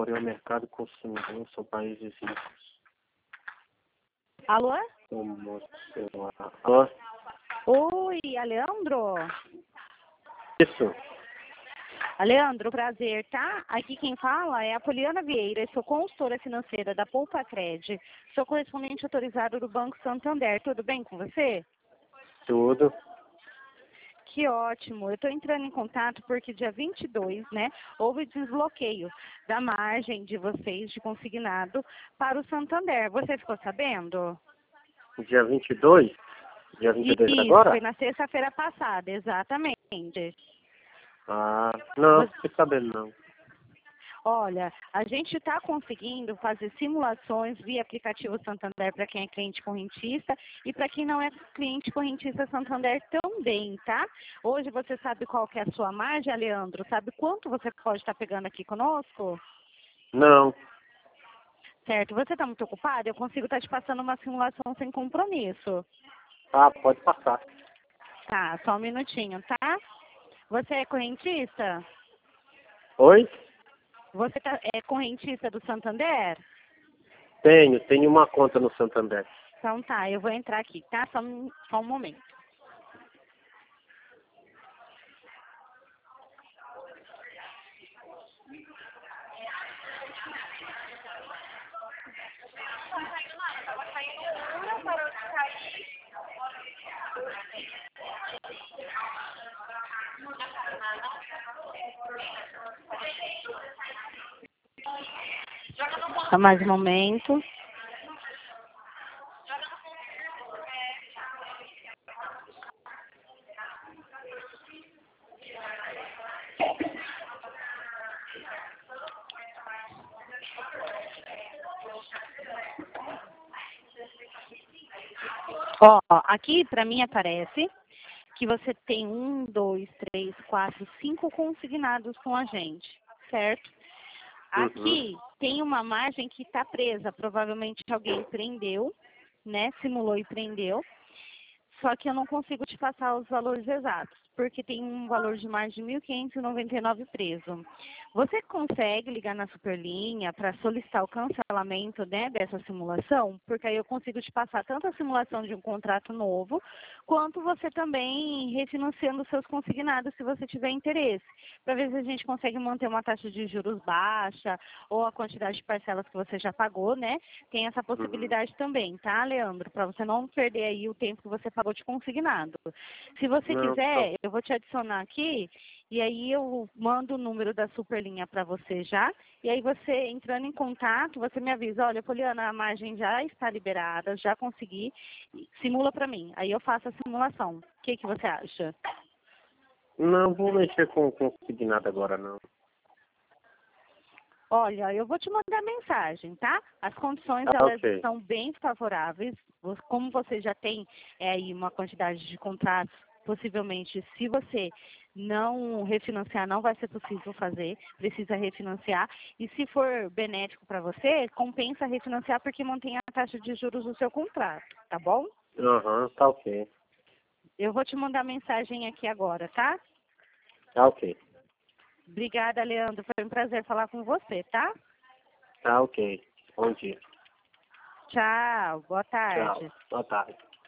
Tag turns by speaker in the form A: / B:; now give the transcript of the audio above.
A: porém o mercado consumidor são países ricos.
B: Alô?
A: Como sei lá. Alô?
B: Oi, Aleandro?
A: Isso.
B: Aleandro, prazer, tá? Aqui quem fala é a Poliana Vieira, sou consultora financeira da Poupa Cred. Sou correspondente autorizado do Banco Santander. Tudo bem com você?
A: Tudo.
B: Que ótimo. Eu estou entrando em contato porque dia 22, né, houve desbloqueio da margem de vocês de consignado para o Santander. Você ficou sabendo?
A: Dia 22? Dia 22
B: Isso,
A: agora?
B: foi na sexta-feira passada, exatamente.
A: Ah, não, fiquei sabendo não.
B: Olha, a gente está conseguindo fazer simulações via aplicativo Santander para quem é cliente correntista e para quem não é cliente correntista Santander também, tá? Hoje você sabe qual que é a sua margem, Leandro? Sabe quanto você pode estar pegando aqui conosco?
A: Não.
B: Certo. Você está muito ocupado? Eu consigo estar te passando uma simulação sem compromisso.
A: Ah, pode passar.
B: Tá, só um minutinho, tá? Você é correntista?
A: Oi?
B: Você é correntista do Santander?
A: Tenho uma conta no Santander.
B: Então tá, eu vou entrar aqui, tá? Só um momento. Só mais um momento. Ó, aqui para mim aparece que você tem 1, 2, 3, 4, 5 consignados com a gente, certo? Aqui tem uma margem que está presa, provavelmente alguém prendeu, né? Simulou e prendeu. Só que eu não consigo te passar os valores exatos, porque tem um valor de margem de 1.599 preso. Você consegue ligar na Superlinha para solicitar o cancelamento, né, dessa simulação? Porque aí eu consigo te passar tanto a simulação de um contrato novo, quanto você também refinanciando os seus consignados, se você tiver interesse. Para ver se a gente consegue manter uma taxa de juros baixa, ou a quantidade de parcelas que você já pagou, né? Tem essa possibilidade também, tá, Leandro? Para você não perder aí o tempo que você pagou de consignado. Se você
A: Não,
B: quiser, eu vou te adicionar aqui e aí eu mando o número da Superlinha para você já. E aí você entrando em contato, você me avisa, olha, Poliana, a margem já está liberada, já consegui, simula para mim. Aí eu faço a simulação. O que você acha?
A: não vou mexer com consignado agora não.
B: Olha, eu vou te mandar mensagem, tá? As condições,
A: Ah,
B: elas
A: ok.
B: são bem favoráveis. Como você já tem aí uma quantidade de contratos, possivelmente, se você não refinanciar, não vai ser possível fazer, precisa refinanciar. E se for benéfico para você, compensa refinanciar porque mantém a taxa de juros do seu contrato, tá bom?
A: Aham, tá ok.
B: Eu vou te mandar mensagem aqui agora, tá?
A: Tá ok.
B: Obrigada, Leandro. Foi um prazer falar com você, tá?
A: Tá ok. Bom dia.
B: Tchau, boa
A: Tchau.
B: tarde.
A: Boa tarde.